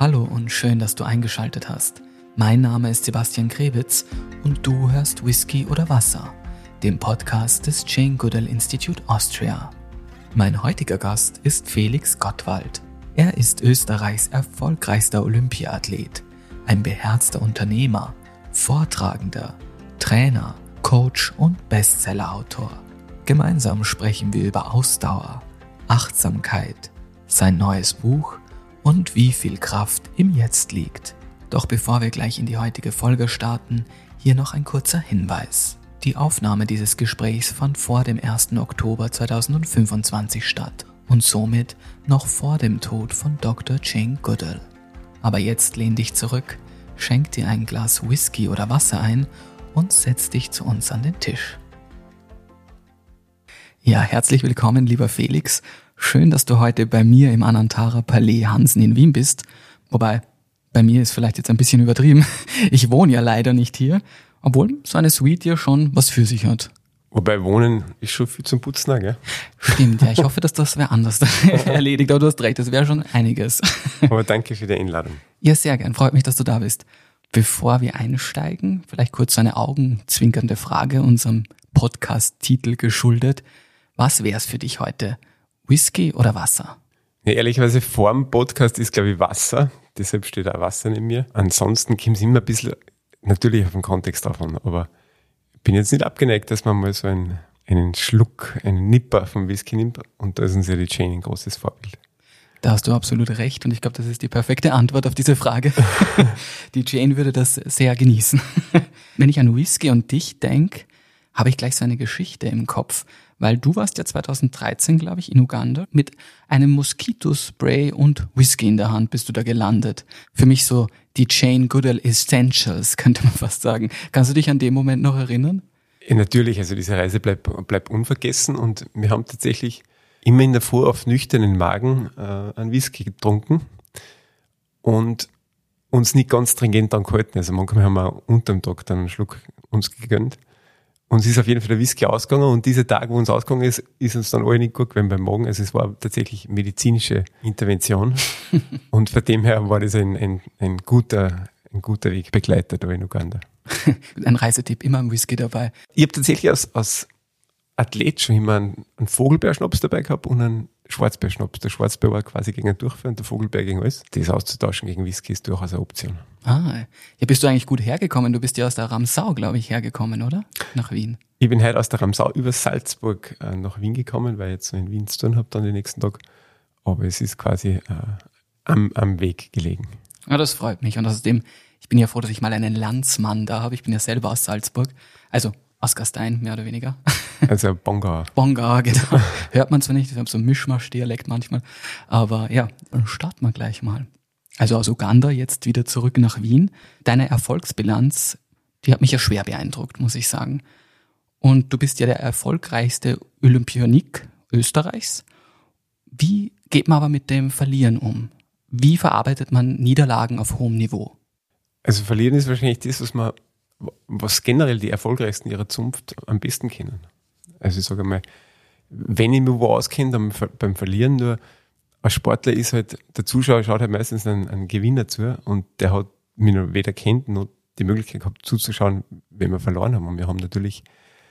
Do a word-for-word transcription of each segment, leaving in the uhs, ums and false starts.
Hallo und schön, dass du eingeschaltet hast. Mein Name ist Sebastian Krebitz und du hörst Whisky oder Wasser, dem Podcast des Jane Goodall Institute Austria. Mein heutiger Gast ist Felix Gottwald. Er ist Österreichs erfolgreichster Olympiaathlet, ein beherzter Unternehmer, Vortragender, Trainer, Coach und Bestsellerautor. Gemeinsam sprechen wir über Ausdauer, Achtsamkeit, sein neues Buch und wie viel Kraft im Jetzt liegt. Doch bevor wir gleich in die heutige Folge starten, hier noch ein kurzer Hinweis. Die Aufnahme dieses Gesprächs fand vor dem ersten Oktober zweitausendfünfundzwanzig statt und somit noch vor dem Tod von Doktor Jane Goodall. Aber jetzt lehn dich zurück, schenk dir ein Glas Whisky oder Wasser ein und setz dich zu uns an den Tisch. Ja, herzlich willkommen, lieber Felix. Schön, dass du heute bei mir im Anantara Palais Hansen in Wien bist. Wobei, bei mir ist vielleicht jetzt ein bisschen übertrieben. Ich wohne ja leider nicht hier, obwohl so eine Suite ja schon was für sich hat. Wobei Wohnen ist schon viel zum Putzen, gell? Stimmt, ja. Ich hoffe, dass das wer anders erledigt. Aber du hast recht, das wäre schon einiges. Aber danke für die Einladung. Ja, sehr gern. Freut mich, dass du da bist. Bevor wir einsteigen, vielleicht kurz eine augenzwinkernde Frage unserem Podcast-Titel geschuldet. Was wär's für dich heute? Whisky oder Wasser? Ja, ehrlicherweise vor dem Podcast ist, glaube ich, Wasser. Deshalb steht auch Wasser neben mir. Ansonsten kommt es immer ein bisschen natürlich auf den Kontext drauf an. Aber ich bin jetzt nicht abgeneigt, dass man mal so einen, einen Schluck, einen Nipper vom Whisky nimmt. Und da ist uns ja die Jane ein großes Vorbild. Da hast du absolut recht. Und ich glaube, das ist die perfekte Antwort auf diese Frage. Die Jane würde das sehr genießen. Wenn ich an Whisky und dich denke, habe ich gleich so eine Geschichte im Kopf. Weil du warst ja zweitausenddreizehn, glaube ich, in Uganda. Mit einem Moskitospray und Whisky in der Hand bist du da gelandet. Für mich so die Jane Goodall Essentials, könnte man fast sagen. Kannst du dich an den Moment noch erinnern? Ja, natürlich, also diese Reise bleibt bleib unvergessen. Und wir haben tatsächlich immer in der Früh auf nüchternen Magen äh, einen Whisky getrunken. Und uns nicht ganz stringent dran gehalten. Also manchmal haben wir unterm Tag dann einen Schluck uns gegönnt. Uns ist auf jeden Fall der Whisky ausgegangen und dieser Tag, wo uns ausgegangen ist, ist uns dann alle nicht gut gewesen beim Magen. Also es war tatsächlich medizinische Intervention und von dem her war das ein, ein, ein guter, ein guter Wegbegleiter da in Uganda. Ein Reisetipp, immer ein Whisky dabei. Ich habe tatsächlich als, als Athlet schon immer einen, einen Vogelbeerschnaps dabei gehabt und einen Schwarzbeerschnaps. Der Schwarzbeer war quasi gegen einen Durchfall und der Vogelbeer gegen alles. Das auszutauschen gegen Whisky ist durchaus eine Option. Ah, ja, bist du eigentlich gut hergekommen? Du bist ja aus der Ramsau, glaube ich, hergekommen, oder? Nach Wien. Ich bin heute aus der Ramsau über Salzburg äh, nach Wien gekommen, weil ich jetzt so in Wien zu tun habe dann den nächsten Tag. Aber es ist quasi äh, am, am Weg gelegen. Ja, das freut mich. Und außerdem, ich bin ja froh, dass ich mal einen Landsmann da habe. Ich bin ja selber aus Salzburg. Also aus Gastein, mehr oder weniger. Also Bongauer. Bongauer, genau. Hört man zwar nicht, wir haben so ein Mischmasch-Dialekt manchmal. Aber ja, dann starten wir gleich mal. Also aus Uganda jetzt wieder zurück nach Wien. Deine Erfolgsbilanz, die hat mich ja schwer beeindruckt, muss ich sagen. Und du bist ja der erfolgreichste Olympionik Österreichs. Wie geht man aber mit dem Verlieren um? Wie verarbeitet man Niederlagen auf hohem Niveau? Also Verlieren ist wahrscheinlich das, was man was generell die Erfolgreichsten ihrer Zunft am besten kennen. Also ich sage mal, wenn ich mich wo auskenne, dann beim Verlieren nur, als Sportler ist halt, der Zuschauer schaut halt meistens einen, einen Gewinner zu und der hat mich noch weder kennt noch die Möglichkeit gehabt zuzuschauen, wenn wir verloren haben. Und wir haben natürlich,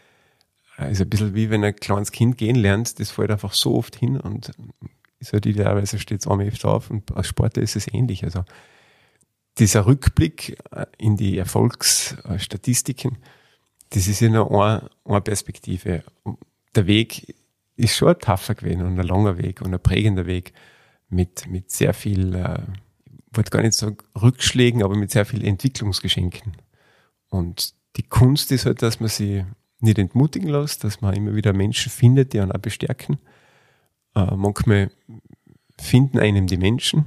es ist ein bisschen wie wenn ein kleines Kind gehen lernt, das fällt einfach so oft hin und ist halt idealerweise steht es einmal öfter auf und als Sportler ist es ähnlich. Also dieser Rückblick in die Erfolgsstatistiken, das ist ja nur eine, eine Perspektive. Der Weg ist schon ein tougher gewesen und ein langer Weg und ein prägender Weg mit, mit sehr viel, äh, ich wollte gar nicht sagen Rückschlägen, aber mit sehr viel Entwicklungsgeschenken. Und die Kunst ist halt, dass man sie nicht entmutigen lässt, dass man immer wieder Menschen findet, die einen auch bestärken. Äh, manchmal finden einem die Menschen.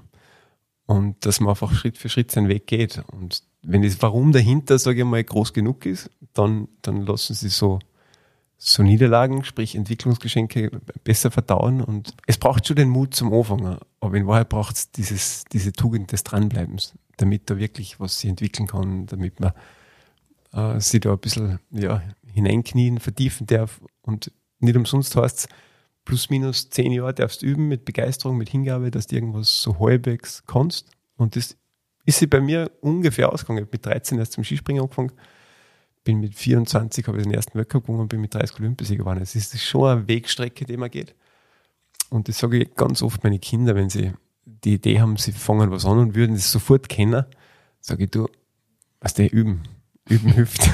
Und dass man einfach Schritt für Schritt seinen Weg geht. Und wenn das Warum dahinter, sage ich mal, groß genug ist, dann, dann lassen sie so, so Niederlagen, sprich Entwicklungsgeschenke, besser verdauen. Und es braucht schon den Mut zum Anfangen. Aber in Wahrheit braucht es dieses, diese Tugend des Dranbleibens, damit da wirklich was sich entwickeln kann, damit man äh, sich da ein bisschen ja, hineinknien, vertiefen darf. Und nicht umsonst heißt es, plus minus zehn Jahre darfst du üben mit Begeisterung, mit Hingabe, dass du irgendwas so halbwegs kannst. Und das ist sie bei mir ungefähr ausgegangen. Ich habe mit dreizehn erst zum Skispringen angefangen, bin mit vierundzwanzig, habe ich den ersten Weltcup gewonnen und bin mit dreißig Olympiasieger geworden. Es ist schon eine Wegstrecke, die man geht. Und das sage ich ganz oft meine Kinder, wenn sie die Idee haben, sie fangen was an und würden das sofort kennen, sage ich, du, was der üben. Üben hilft.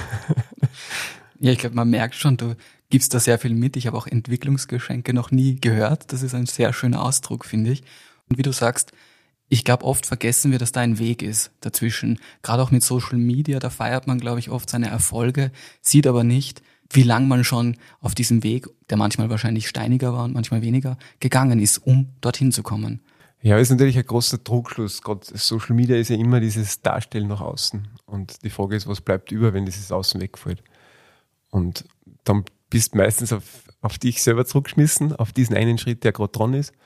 Ja, ich glaube, man merkt schon, du gibst da sehr viel mit. Ich habe auch Entwicklungsgeschenke noch nie gehört. Das ist ein sehr schöner Ausdruck, finde ich. Und wie du sagst, ich glaube, oft vergessen wir, dass da ein Weg ist dazwischen. Gerade auch mit Social Media, da feiert man, glaube ich, oft seine Erfolge, sieht aber nicht, wie lang man schon auf diesem Weg, der manchmal wahrscheinlich steiniger war und manchmal weniger, gegangen ist, um dorthin zu kommen. Ja, ist natürlich ein großer Trugschluss. Gerade Social Media ist ja immer dieses Darstellen nach außen. Und die Frage ist, was bleibt über, wenn dieses Außen wegfällt? Und dann bist du meistens auf, auf dich selber zurückgeschmissen, auf diesen einen Schritt, der gerade dran ist.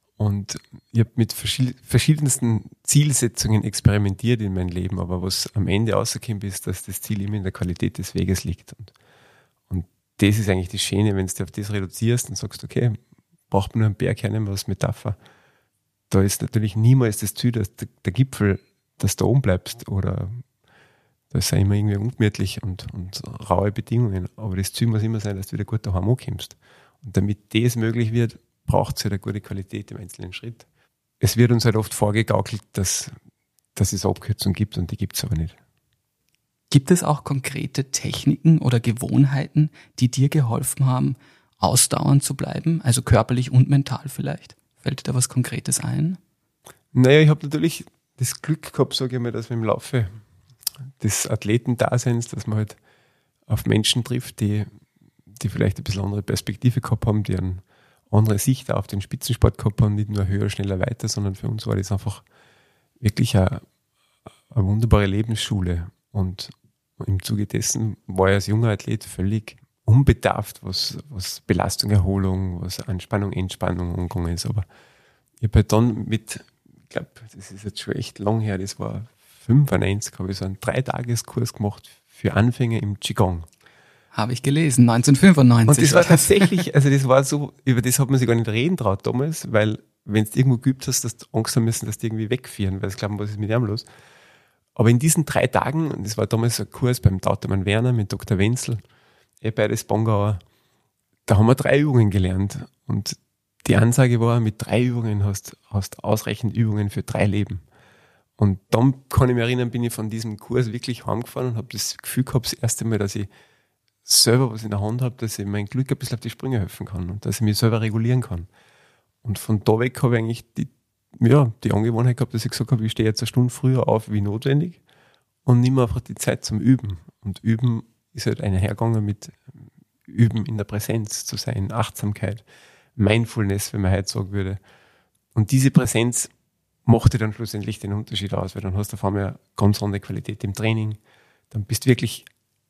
Und ich habe mit verschiedensten Zielsetzungen experimentiert in meinem Leben, aber was am Ende rausgekommen ist, dass das Ziel immer in der Qualität des Weges liegt. Und, und das ist eigentlich das Schöne, wenn du auf das reduzierst und sagst, okay, braucht man nur einen Berg hernehmen als Metapher. Da ist natürlich niemals das Ziel, dass der, der Gipfel, dass du da oben bleibst, oder da ist ja immer irgendwie ungemütlich und, und raue Bedingungen. Aber das Ziel muss immer sein, dass du wieder gut daheim ankommst. Und damit das möglich wird, braucht es halt eine gute Qualität im einzelnen Schritt. Es wird uns halt oft vorgegaukelt, dass, dass es Abkürzungen gibt, und die gibt es aber nicht. Gibt es auch konkrete Techniken oder Gewohnheiten, die dir geholfen haben, ausdauernd zu bleiben, also körperlich und mental vielleicht? Fällt dir da was Konkretes ein? Naja, ich habe natürlich das Glück gehabt, sage ich mal, dass man im Laufe des Athletendaseins, dass man halt auf Menschen trifft, die, die vielleicht ein bisschen andere Perspektive gehabt haben, die eine andere Sicht auf den Spitzensport gehabt haben, nicht nur höher, schneller, weiter, sondern für uns war das einfach wirklich eine, eine wunderbare Lebensschule. Und im Zuge dessen war ich als junger Athlet völlig unbedarft, was, was Belastung, Erholung, was Anspannung, Entspannung angegangen ist. Aber ich habe halt dann mit, ich glaube, das ist jetzt schon echt lang her, das war fünfundneunzig, habe ich so einen Dreitageskurs gemacht für Anfänger im Qigong. Habe ich gelesen, neunzehnhundertfünfundneunzig. Und das war tatsächlich, also das war so, über das hat man sich gar nicht reden traut damals, weil wenn du irgendwo geübt hast, dass du Angst haben müssen, dass die irgendwie wegführen, weil sie glauben, was ist mit dem los? Aber in diesen drei Tagen, und das war damals ein Kurs beim Tautermann Werner mit Doktor Wenzel, eh beides Bongauer, da haben wir drei Übungen gelernt. Und die Ansage war, mit drei Übungen hast du ausreichend Übungen für drei Leben. Und dann kann ich mich erinnern, bin ich von diesem Kurs wirklich heimgefahren und habe das Gefühl gehabt, das erste Mal, dass ich selber was in der Hand habe, dass ich mein Glück ein bisschen auf die Sprünge helfen kann und dass ich mich selber regulieren kann. Und von da weg habe ich eigentlich die, ja, die Angewohnheit gehabt, dass ich gesagt habe, ich stehe jetzt eine Stunde früher auf wie notwendig und nehme einfach die Zeit zum Üben. Und Üben ist halt einhergegangen mit Üben in der Präsenz zu sein, Achtsamkeit, Mindfulness, wenn man heute sagen würde. Und diese Präsenz machte dann schlussendlich den Unterschied aus, weil dann hast du auf einmal eine ganz andere Qualität im Training. Dann bist du wirklich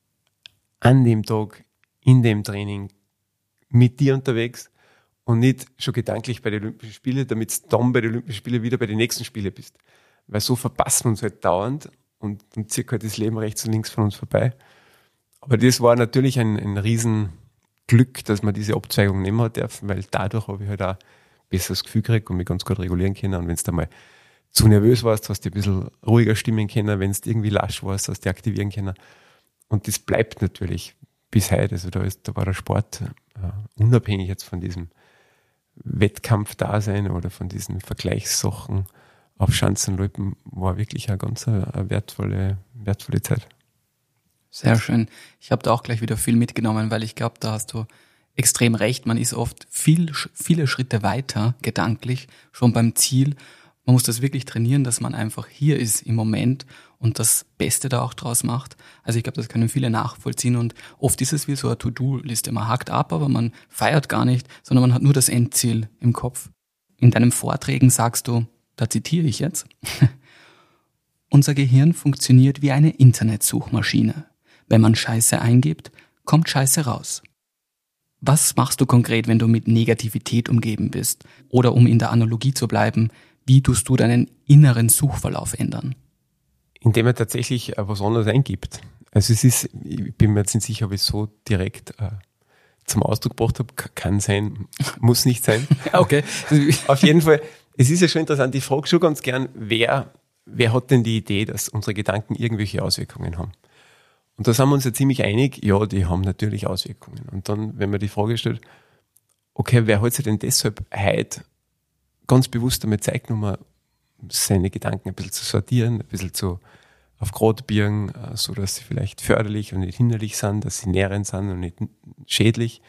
an dem Tag, in dem Training, mit dir unterwegs und nicht schon gedanklich bei den Olympischen Spielen, damit du dann bei den Olympischen Spielen wieder bei den nächsten Spielen bist. Weil so verpassen wir uns halt dauernd und, und zieht halt das Leben rechts und links von uns vorbei. Aber das war natürlich ein, ein Riesenglück, dass man diese Abzweigung nehmen hat dürfen, weil dadurch habe ich halt auch ein besseres Gefühl gekriegt und mich ganz gut regulieren können. Und wenn du mal zu nervös warst, hast du ein bisschen ruhiger stimmen können. Wenn du irgendwie lasch warst, hast du aktivieren können. Und das bleibt natürlich bis heute. Also da, ist, da war der Sport äh, unabhängig jetzt von diesem Wettkampfdasein oder von diesen Vergleichssachen auf Schanzenloipen, war wirklich eine ganz eine wertvolle, wertvolle Zeit. Sehr schön. Ich habe da auch gleich wieder viel mitgenommen, weil ich glaube, da hast du extrem recht. Man ist oft viel, viele Schritte weiter, gedanklich, schon beim Ziel. Man muss das wirklich trainieren, dass man einfach hier ist im Moment und das Beste da auch draus macht. Also ich glaube, das können viele nachvollziehen und oft ist es wie so eine To-Do-Liste. Man hakt ab, aber man feiert gar nicht, sondern man hat nur das Endziel im Kopf. In deinen Vorträgen sagst du, da zitiere ich jetzt, unser Gehirn funktioniert wie eine Internetsuchmaschine. Wenn man Scheiße eingibt, kommt Scheiße raus. Was machst du konkret, wenn du mit Negativität umgeben bist? Oder um in der Analogie zu bleiben, wie tust du deinen inneren Suchverlauf ändern? Indem er tatsächlich was anderes eingibt. Also es ist, ich bin mir jetzt nicht sicher, ob ich es so direkt äh, zum Ausdruck gebracht habe. Kann sein, muss nicht sein. Okay. Auf jeden Fall, es ist ja schon interessant, ich frage schon ganz gern, wer wer hat denn die Idee, dass unsere Gedanken irgendwelche Auswirkungen haben? Und da sind wir uns ja ziemlich einig, ja, die haben natürlich Auswirkungen. Und dann, wenn man die Frage stellt, okay, wer hat sich denn deshalb heute ganz bewusst damit Zeit genommen, seine Gedanken ein bisschen zu sortieren, ein bisschen zu auf Grad biegen, so dass sie vielleicht förderlich und nicht hinderlich sind, dass sie nährend sind und nicht schädlich.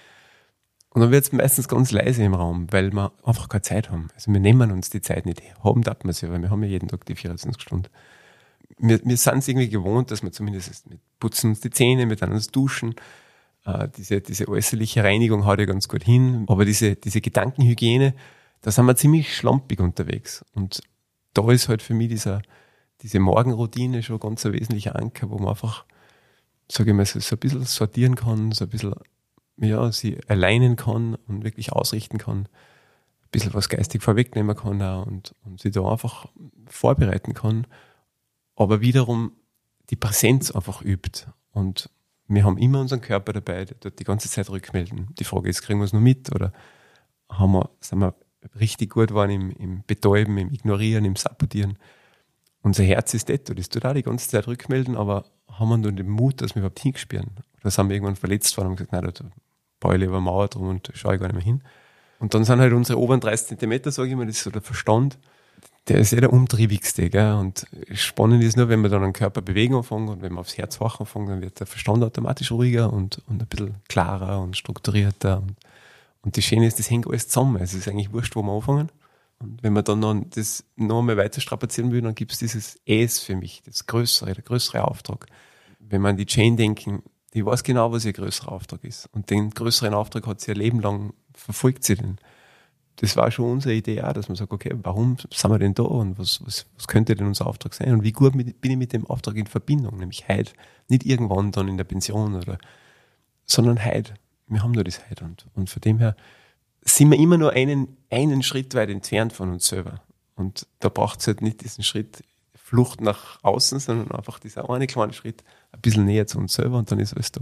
Und dann wird es meistens ganz leise im Raum, weil wir einfach keine Zeit haben. Also wir nehmen uns die Zeit nicht. Haben darf man sie, weil wir haben ja jeden Tag die vierundzwanzig Stunden. Wir, wir sind es irgendwie gewohnt, dass wir zumindest mit putzen uns die Zähne, miteinander uns duschen. Äh, diese, diese äußerliche Reinigung haut ja ganz gut hin. Aber diese, diese Gedankenhygiene, da sind wir ziemlich schlampig unterwegs. Und da ist halt für mich dieser diese Morgenroutine schon ganz ein wesentlicher Anker, wo man einfach, sage ich mal, so, so ein bisschen sortieren kann, so ein bisschen, ja, sie alleinen kann und wirklich ausrichten kann, ein bisschen was geistig vorwegnehmen kann auch und, und sie da einfach vorbereiten kann, aber wiederum die Präsenz einfach übt. Und wir haben immer unseren Körper dabei, der dort die ganze Zeit rückmelden. Die Frage ist, kriegen wir es noch mit oder haben wir, sind wir richtig gut waren im, im Betäuben, im Ignorieren, im Sabotieren. Unser Herz ist dort, das tut auch die ganze Zeit rückmelden, aber haben wir nur den Mut, dass wir überhaupt hinspüren? Oder sind wir irgendwann verletzt worden und gesagt, nein, da baue ich lieber eine Mauer drum und schaue ich gar nicht mehr hin. Und dann sind halt unsere oberen dreißig Zentimeter, sage ich mal, das ist so der Verstand, der ist ja der umtriebigste. Gell? Und spannend ist nur, wenn wir dann den Körper bewegen anfangen und wenn wir aufs Herz wachen anfangen, dann wird der Verstand automatisch ruhiger und, und ein bisschen klarer und strukturierter. Und, und das Schöne ist, das hängt alles zusammen. Also es ist eigentlich wurscht, wo wir anfangen. Und wenn man dann noch das noch einmal weiter strapazieren will, dann gibt es dieses Es für mich, das größere, der größere Auftrag. Wenn man an die Jane denken, die weiß genau, was ihr größerer Auftrag ist. Und den größeren Auftrag hat sie ihr Leben lang, verfolgt sie den. Das war schon unsere Idee auch, dass man sagt, okay, warum sind wir denn da und was, was, was könnte denn unser Auftrag sein? Und wie gut mit, bin ich mit dem Auftrag in Verbindung, nämlich heute. Nicht irgendwann dann in der Pension oder, sondern heute. Wir haben nur das heute. Und, und von dem her sind wir immer nur einen, einen Schritt weit entfernt von uns selber. Und da braucht es halt nicht diesen Schritt Flucht nach außen, sondern einfach dieser eine kleine Schritt ein bisschen näher zu uns selber und dann ist alles da.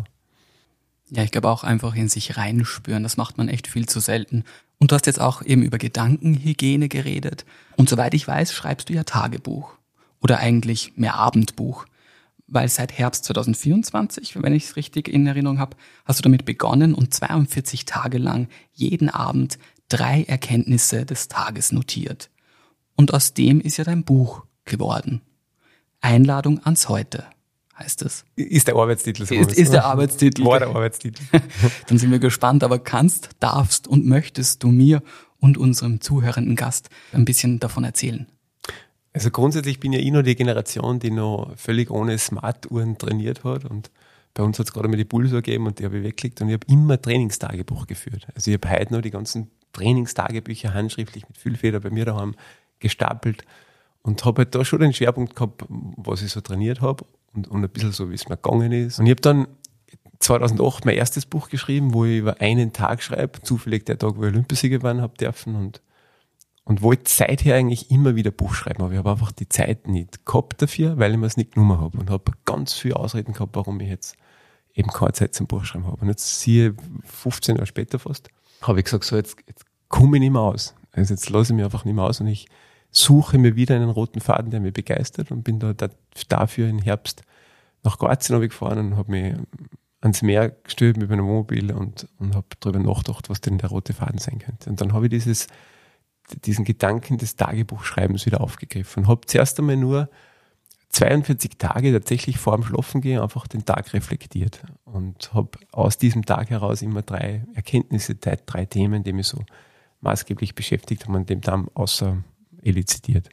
Ja, ich glaube auch einfach in sich reinspüren, das macht man echt viel zu selten. Und du hast jetzt auch eben über Gedankenhygiene geredet. Und soweit ich weiß, schreibst du ja Tagebuch. Oder eigentlich mehr Abendbuch. Weil seit Herbst zwanzig vierundzwanzig, wenn ich es richtig in Erinnerung habe, hast du damit begonnen und zweiundvierzig Tage lang jeden Abend drei Erkenntnisse des Tages notiert. Und aus dem ist ja dein Buch geworden. Einladung ans Heute heißt es. Ist der Arbeitstitel. So ist, ist der Arbeitstitel. War der Arbeitstitel. Dann sind wir gespannt, aber kannst, darfst und möchtest du mir und unserem zuhörenden Gast ein bisschen davon erzählen? Also grundsätzlich bin ja ich noch die Generation, die noch völlig ohne Smartuhren trainiert hat und bei uns hat es gerade mal die Pulsuhr gegeben und die habe ich weggelegt und ich habe immer Trainingstagebuch geführt. Also ich habe heute noch die ganzen Trainingstagebücher handschriftlich mit Füllfeder bei mir daheim gestapelt und habe halt da schon den Schwerpunkt gehabt, was ich so trainiert habe und, und ein bisschen so, wie es mir gegangen ist. Und ich habe dann zweitausendacht mein erstes Buch geschrieben, wo ich über einen Tag schreibe, zufällig der Tag, wo ich Olympiasieger waren habe dürfen und Und wollte seither eigentlich immer wieder Buch schreiben, aber ich habe einfach die Zeit nicht gehabt dafür, weil ich mir es nicht genommen habe und habe ganz viele Ausreden gehabt, warum ich jetzt eben keine Zeit zum Buchschreiben habe. Und jetzt siehe fünfzehn Jahre später fast, habe ich gesagt, so jetzt, jetzt komme ich nicht mehr aus. Also jetzt lasse ich mich einfach nicht mehr aus und ich suche mir wieder einen roten Faden, der mich begeistert und bin da, da dafür im Herbst nach Kroatien habe ich gefahren und habe mich ans Meer gestellt mit meinem Wohnmobil und, und habe darüber nachgedacht, was denn der rote Faden sein könnte. Und dann habe ich dieses diesen Gedanken des Tagebuchschreibens wieder aufgegriffen und habe zuerst einmal nur zweiundvierzig Tage tatsächlich vor dem Schlafengehen einfach den Tag reflektiert und habe aus diesem Tag heraus immer drei Erkenntnisse, drei Themen, die mich so maßgeblich beschäftigt haben, an dem Tag außer elizitiert.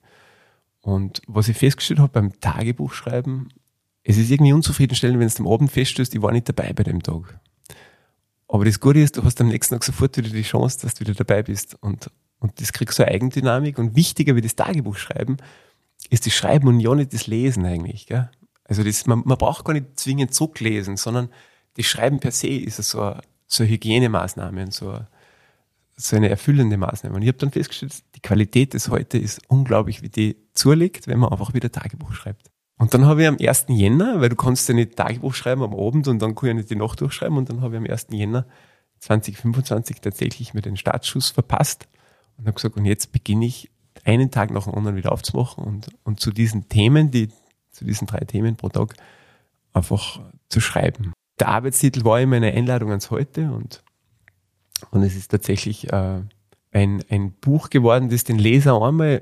Und was ich festgestellt habe beim Tagebuchschreiben, es ist irgendwie unzufriedenstellend, wenn du am Abend feststößt, ich war nicht dabei bei dem Tag. Aber das Gute ist, du hast am nächsten Tag sofort wieder die Chance, dass du wieder dabei bist und Und das kriegt so eine Eigendynamik. Und wichtiger wie das Tagebuch schreiben, ist das Schreiben und ja nicht das Lesen eigentlich. Gell? Also das, man, man braucht gar nicht zwingend zurücklesen, sondern das Schreiben per se ist so eine, so eine Hygienemaßnahme und so eine, so eine erfüllende Maßnahme. Und ich habe dann festgestellt, die Qualität des Heute ist unglaublich, wie die zulegt, wenn man einfach wieder Tagebuch schreibt. Und dann habe ich am ersten Jänner, weil du kannst ja nicht Tagebuch schreiben am Abend und dann kann ich ja nicht die Nacht durchschreiben, und dann habe ich am ersten Jänner zwanzig fünfundzwanzig tatsächlich mir den Startschuss verpasst. Und habe gesagt, und jetzt beginne ich einen Tag nach dem anderen wieder aufzumachen und, und zu diesen Themen, die, zu diesen drei Themen pro Tag einfach zu schreiben. Der Arbeitstitel war immer eine Einladung ans Heute und, und es ist tatsächlich äh, ein, ein Buch geworden, das den Leser einmal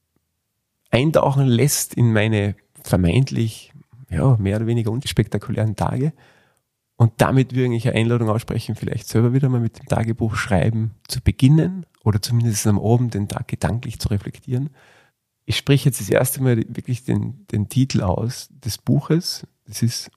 eintauchen lässt in meine vermeintlich, ja, mehr oder weniger unspektakulären Tage und damit wir eigentlich eine Einladung aussprechen, vielleicht selber wieder mal mit dem Tagebuch schreiben zu beginnen oder zumindest am Abend den Tag gedanklich zu reflektieren. Ich spreche jetzt das erste Mal wirklich den, den Titel aus des Buches. Das ist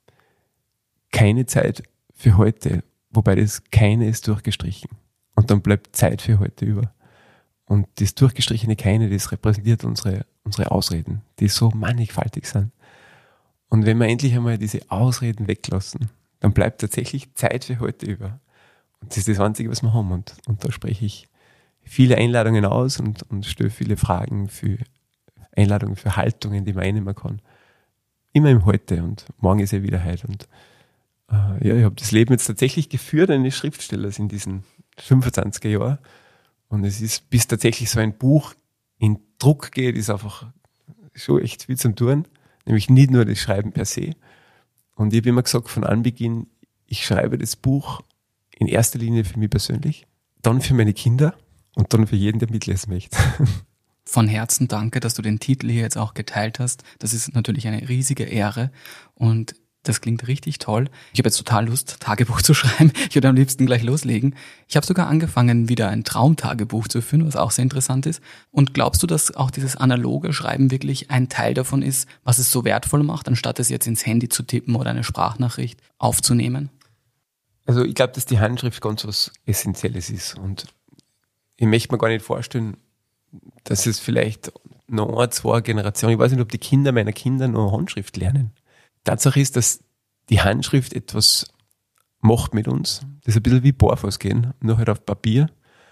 Keine Zeit für heute, wobei das Keine ist durchgestrichen. Und dann bleibt Zeit für heute über. Und das durchgestrichene Keine, das repräsentiert unsere, unsere Ausreden, die so mannigfaltig sind. Und wenn wir endlich einmal diese Ausreden weglassen, dann bleibt tatsächlich Zeit für heute über. Und das ist das Einzige, was wir haben. Und, und da spreche ich viele Einladungen aus und, und stelle viele Fragen für Einladungen für Haltungen, die man einnehmen kann. Immer im Heute und morgen ist ja wieder heute. Und äh, ja, ich habe das Leben jetzt tatsächlich geführt eines Schriftstellers in diesen fünfundzwanziger Jahren. Und es ist, bis tatsächlich so ein Buch in Druck geht, ist einfach schon echt viel zum Tun. Nämlich nicht nur das Schreiben per se. Und ich habe immer gesagt, von Anbeginn, ich schreibe das Buch in erster Linie für mich persönlich, dann für meine Kinder und dann für jeden, der mitlesen möchte. Von Herzen danke, dass du den Titel hier jetzt auch geteilt hast. Das ist natürlich eine riesige Ehre und das klingt richtig toll. Ich habe jetzt total Lust, Tagebuch zu schreiben. Ich würde am liebsten gleich loslegen. Ich habe sogar angefangen, wieder ein Traumtagebuch zu führen, was auch sehr interessant ist. Und glaubst du, dass auch dieses analoge Schreiben wirklich ein Teil davon ist, was es so wertvoll macht, anstatt es jetzt ins Handy zu tippen oder eine Sprachnachricht aufzunehmen? Also ich glaube, dass die Handschrift ganz was Essentielles ist. Und ich möchte mir gar nicht vorstellen, dass es vielleicht noch ein, zwei Generationen, ich weiß nicht, ob die Kinder meiner Kinder noch Handschrift lernen. Tatsache ist, dass die Handschrift etwas macht mit uns. Das ist ein bisschen wie Barfuß gehen, nur halt auf Papier.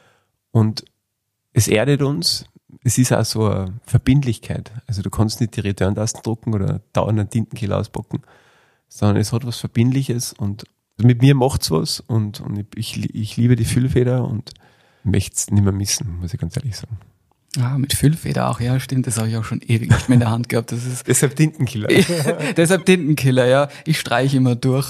Und es erdet uns. Es ist auch so eine Verbindlichkeit. Also du kannst nicht die Return-Tasten drucken oder dauernd einen Tintenkiller auspacken, sondern es hat was Verbindliches und mit mir macht's was und, und ich, ich liebe die Füllfeder und möchte es nicht mehr missen, muss ich ganz ehrlich sagen. Ah, mit Füllfeder auch, ja, stimmt, das habe ich auch schon ewig nicht mehr in der Hand gehabt. Das ist deshalb Tintenkiller. Deshalb Tintenkiller, ja. Ich streiche immer durch,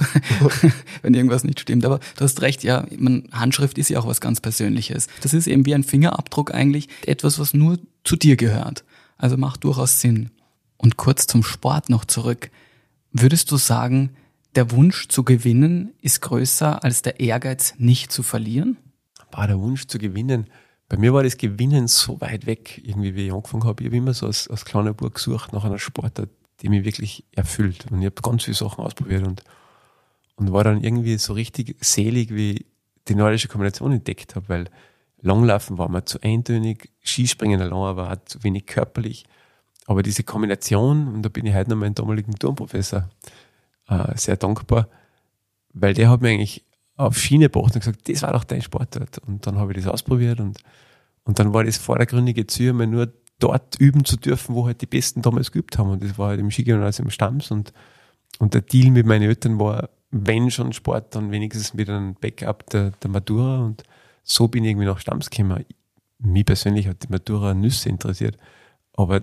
wenn irgendwas nicht stimmt. Aber du hast recht, ja, man, Handschrift ist ja auch was ganz Persönliches. Das ist eben wie ein Fingerabdruck eigentlich, etwas, was nur zu dir gehört. Also macht durchaus Sinn. Und kurz zum Sport noch zurück. Würdest du sagen, der Wunsch zu gewinnen ist größer als der Ehrgeiz, nicht zu verlieren? War der Wunsch zu gewinnen. Bei mir war das Gewinnen so weit weg, irgendwie, wie ich angefangen habe. Ich habe immer so als, als kleiner Bub gesucht nach einer Sportart, die mich wirklich erfüllt. Und ich habe ganz viele Sachen ausprobiert und, und war dann irgendwie so richtig selig, wie ich die nordische Kombination entdeckt habe, weil Langlaufen war mir zu eintönig, Skispringen allein war auch zu wenig körperlich. Aber diese Kombination, und da bin ich heute noch meinem damaligen Turnprofessor äh, sehr dankbar, weil der hat mir eigentlich auf Schiene gebracht und gesagt, das war doch dein Sportart. Und dann habe ich das ausprobiert und, und dann war das vordergründige Ziel, mal nur dort üben zu dürfen, wo halt die Besten damals geübt haben. Und das war halt im Skigymnasium Stams und, und der Deal mit meinen Eltern war, wenn schon Sport, dann wenigstens mit einem Backup der, der Matura und so bin ich irgendwie nach Stams gekommen. Mich persönlich hat die Matura Nüsse interessiert, aber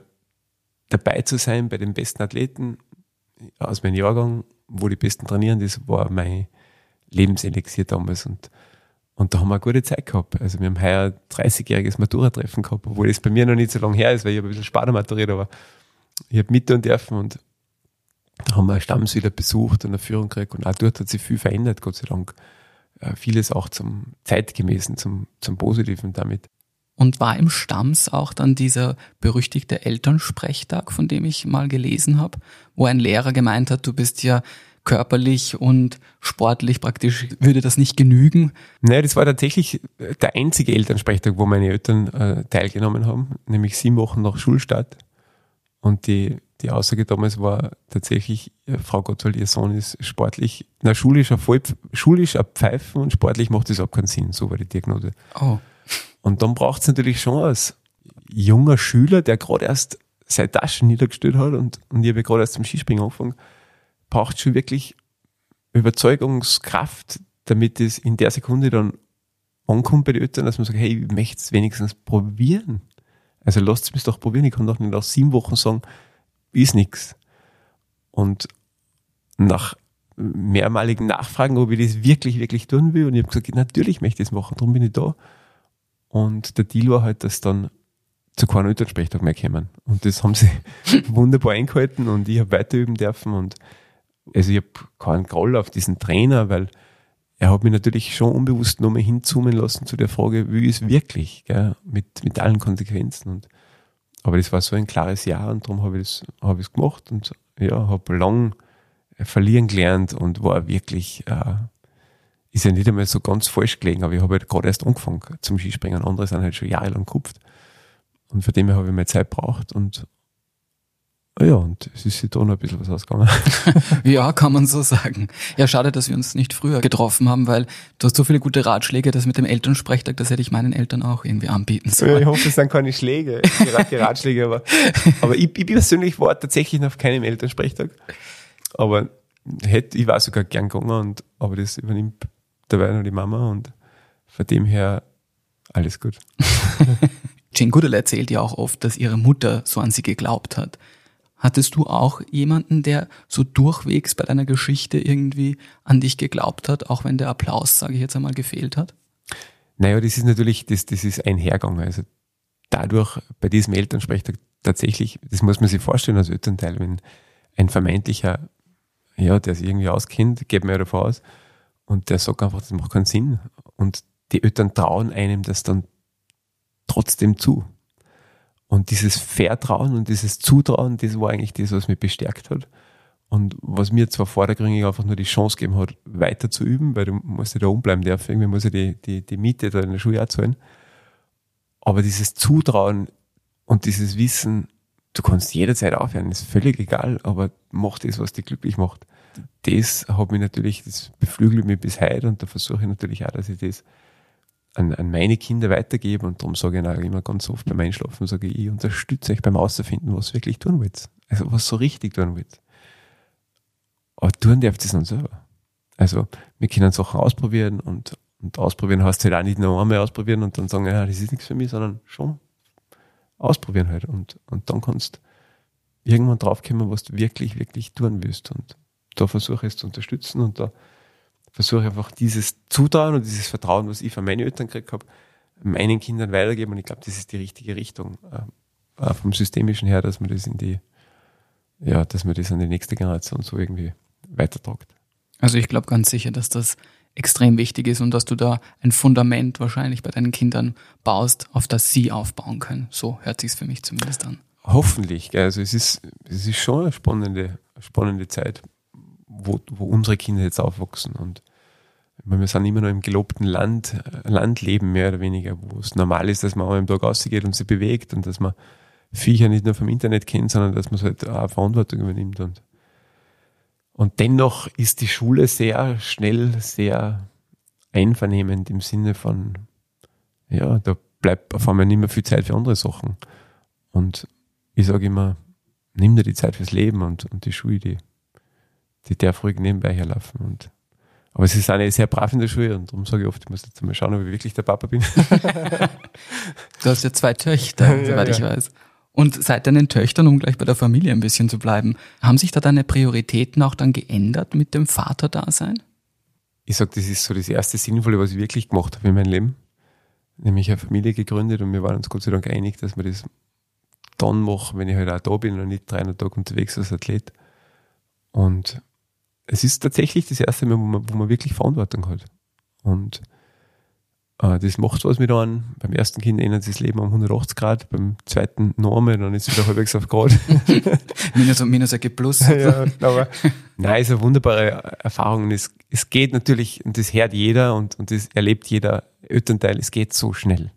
dabei zu sein bei den besten Athleten aus meinem Jahrgang, wo die Besten trainieren, das war mein Lebenselixier damals und, und da haben wir eine gute Zeit gehabt. Also wir haben heuer ein dreißigjähriges Matura-Treffen gehabt, obwohl das bei mir noch nicht so lange her ist, weil ich habe ein bisschen später maturiert, aber ich habe mit tun dürfen und da haben wir Stamms wieder besucht und eine Führung gekriegt und auch dort hat sich viel verändert, Gott sei Dank. Vieles auch zum Zeitgemäßen, zum, zum Positiven damit. Und war im Stams auch dann dieser berüchtigte Elternsprechtag, von dem ich mal gelesen habe, wo ein Lehrer gemeint hat, du bist ja körperlich und sportlich praktisch, würde das nicht genügen? Nein, das war tatsächlich der einzige Elternsprechtag, wo meine Eltern äh, teilgenommen haben, nämlich sieben Wochen nach Schulstart. Und die, die Aussage damals war tatsächlich, äh, Frau Gottwald, ihr Sohn ist sportlich, na schulisch ein, Voll, schulisch ein Pfeifen und sportlich macht das auch keinen Sinn, so war die Diagnose. Oh. Und dann braucht es natürlich schon als junger Schüler, der gerade erst seine Taschen niedergestellt hat und, und ich habe gerade erst zum Skispringen angefangen, braucht schon wirklich Überzeugungskraft, damit es in der Sekunde dann ankommt bei den Eltern, dass man sagt, hey, ich möchte es wenigstens probieren. Also lasst es mich doch probieren, ich kann doch nicht nach sieben Wochen sagen, ist nichts. Und nach mehrmaligen Nachfragen, ob ich das wirklich, wirklich tun will. Und ich habe gesagt, natürlich möchte ich das machen, darum bin ich da. Und der Deal war halt, dass dann zu keinem Elternsprechtag mehr kommen. Und das haben sie wunderbar eingehalten und ich habe weiterüben dürfen. Und also ich habe keinen Groll auf diesen Trainer, weil er hat mich natürlich schon unbewusst nochmal hinzoomen lassen zu der Frage, wie ist es wirklich, gell? Mit, mit allen Konsequenzen. Und, aber das war so ein klares Ja und darum habe ich es hab ich's gemacht und ja, habe lang verlieren gelernt und war wirklich, äh, ist ja nicht einmal so ganz falsch gelegen, aber ich habe halt gerade erst angefangen zum Skispringen. Andere sind halt schon jahrelang gekupft. Und von dem her habe ich meine Zeit gebraucht und ja, und es ist sich da noch ein bisschen was ausgegangen. Ja, kann man so sagen. Ja, schade, dass wir uns nicht früher getroffen haben, weil du hast so viele gute Ratschläge, das mit dem Elternsprechtag, das hätte ich meinen Eltern auch irgendwie anbieten sollen. Ja, ich hoffe, es sind keine Schläge, die Ratschläge, aber, aber ich, ich persönlich war tatsächlich noch auf keinem Elternsprechtag. Aber hätte, ich war sogar gern gegangen, und, aber das übernimmt dabei noch die Mama und von dem her alles gut. Jane Goodall erzählt ja auch oft, dass ihre Mutter so an sie geglaubt hat. Hattest du auch jemanden, der so durchwegs bei deiner Geschichte irgendwie an dich geglaubt hat, auch wenn der Applaus, sage ich jetzt einmal, gefehlt hat? Naja, das ist natürlich, das, das ist einhergegangen. Also dadurch, bei diesem Elternsprechtag tatsächlich, das muss man sich vorstellen als Elternteil, wenn ein vermeintlicher, ja, der sich irgendwie auskennt, geht man ja davon aus, und der sagt einfach, das macht keinen Sinn. Und die Eltern trauen einem das dann trotzdem zu. Und dieses Vertrauen und dieses Zutrauen, das war eigentlich das, was mich bestärkt hat. Und was mir zwar vordergründig einfach nur die Chance gegeben hat, weiter zu üben, weil du musst ja da umbleiben dürfen, irgendwie muss ja die, die, die Miete da in der Schule auch zahlen. Aber dieses Zutrauen und dieses Wissen, du kannst jederzeit aufhören, ist völlig egal, aber mach das, was dich glücklich macht. Das hat mich natürlich, das beflügelt mich bis heute, und da versuche ich natürlich auch, dass ich das an, an meine Kinder weitergebe, und darum sage ich auch immer ganz oft beim Einschlafen, sage ich, ich unterstütze euch beim Außerfinden, was ihr wirklich tun wollt. Also was so richtig tun wollt. Aber tun dürft ihr es dann selber. Also wir können Sachen ausprobieren, und, und ausprobieren heißt halt auch nicht nur einmal ausprobieren und dann sagen, ja, das ist nichts für mich, sondern schon ausprobieren halt. Und, und dann kannst du irgendwann draufkommen, was du wirklich, wirklich tun willst. Und da versuche ich es zu unterstützen, und da versuche ich einfach dieses Zutrauen und dieses Vertrauen, was ich von meinen Eltern gekriegt habe, meinen Kindern weitergeben. Und ich glaube, das ist die richtige Richtung, äh, vom Systemischen her, dass man das in die, ja, dass man das an die nächste Generation so irgendwie weitertragt. Also ich glaube ganz sicher, dass das extrem wichtig ist und dass du da ein Fundament wahrscheinlich bei deinen Kindern baust, auf das sie aufbauen können. So hört sich's für mich zumindest an. Hoffentlich. Also es ist, es ist schon eine spannende, spannende Zeit, wo, wo unsere Kinder jetzt aufwachsen. Und wir sind immer noch im gelobten Land, Landleben mehr oder weniger, wo es normal ist, dass man einmal am Tag rausgeht und sich bewegt und dass man Viecher nicht nur vom Internet kennt, sondern dass man halt auch Verantwortung übernimmt. Und, und dennoch ist die Schule sehr schnell, sehr einvernehmend im Sinne von, ja, da bleibt auf einmal nicht mehr viel Zeit für andere Sachen. Und ich sage immer, nimm dir die Zeit fürs Leben, und, und die Schule, die, die darf ruhig nebenbei herlaufen. Und, aber sie sind ja sehr brav in der Schule, und darum sage ich oft, ich muss jetzt mal schauen, ob ich wirklich der Papa bin. Du hast ja zwei Töchter, soweit ja, ich ja. weiß. Und seit deinen Töchtern, um gleich bei der Familie ein bisschen zu bleiben, haben sich da deine Prioritäten auch dann geändert mit dem Vaterdasein? Ich sage, das ist so das erste Sinnvolle, was ich wirklich gemacht habe in meinem Leben. Nämlich eine Familie gegründet, und wir waren uns Gott sei Dank einig, dass wir das dann machen, wenn ich halt auch da bin und nicht dreihundert Tage unterwegs als Athlet. Und es ist tatsächlich das erste Mal, wo man, wo man wirklich Verantwortung hat. Und äh, das macht was mit einem. Beim ersten Kind ändert sich das Leben um hundertachtzig Grad, beim zweiten noch einmal, dann ist es wieder halbwegs auf Grad. minus und minus ergibt plus. Ja, aber nein, es ist eine wunderbare Erfahrung. Und es, es geht natürlich, und das hört jeder und, und das erlebt jeder Elternteil, es geht so schnell.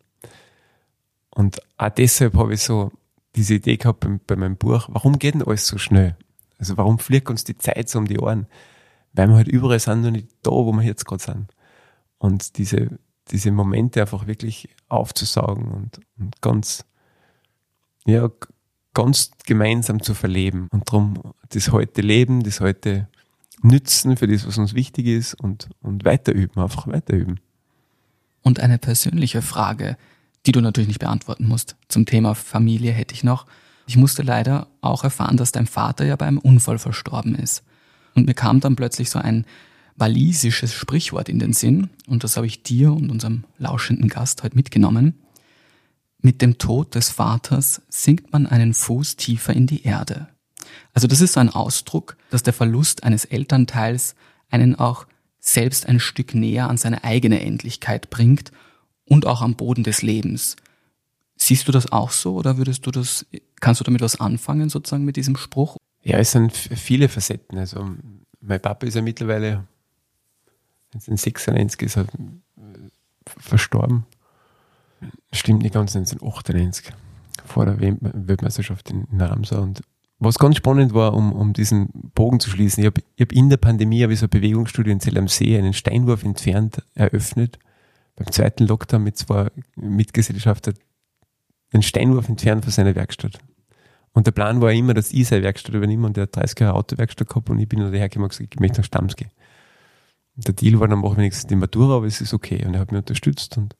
Und auch deshalb habe ich so diese Idee gehabt bei, bei meinem Buch, warum geht denn alles so schnell? Also warum fliegt uns die Zeit so um die Ohren? Weil wir halt überall sind, nur nicht da, wo wir jetzt gerade sind. Und diese, diese Momente einfach wirklich aufzusaugen und, und ganz, ja, ganz gemeinsam zu verleben. Und darum das heute leben, das heute nützen für das, was uns wichtig ist, und, und weiterüben, einfach weiterüben. Und eine persönliche Frage. die du natürlich nicht beantworten musst. Zum Thema Familie hätte ich noch. Ich musste leider auch erfahren, dass dein Vater ja bei einem Unfall verstorben ist. Und mir kam dann plötzlich so ein walisisches Sprichwort in den Sinn, und das habe ich dir und unserem lauschenden Gast heute mitgenommen. Mit dem Tod des Vaters sinkt man einen Fuß tiefer in die Erde. Also das ist so ein Ausdruck, dass der Verlust eines Elternteils einen auch selbst ein Stück näher an seine eigene Endlichkeit bringt und auch am Boden des Lebens. Siehst du das auch so oder würdest du das, kannst du damit was anfangen sozusagen mit diesem Spruch? Ja, es sind viele Facetten. Also mein Papa ist ja mittlerweile, neunzehnhundertsechsundneunzig ist er verstorben. Stimmt nicht ganz, neunzehnhundertachtundneunzig, vor der Weltmeisterschaft in, in Ramsau. Und was ganz spannend war, um, um diesen Bogen zu schließen, ich habe ich hab in der Pandemie hab ich so ein Bewegungsstudio in Zell am See, einen Steinwurf entfernt, eröffnet. Beim zweiten Lockdown mit zwei Mitgesellschaftern, einen Steinwurf entfernt von seiner Werkstatt. Und der Plan war immer, dass ich seine Werkstatt übernehme, und der hat dreißig Jahre Autowerkstatt gehabt und ich bin da hergekommen und gesagt, ich möchte nach Stams gehen. Und der Deal war, dann mache ich wenigstens die Matura, aber es ist okay. Und er hat mich unterstützt. Und,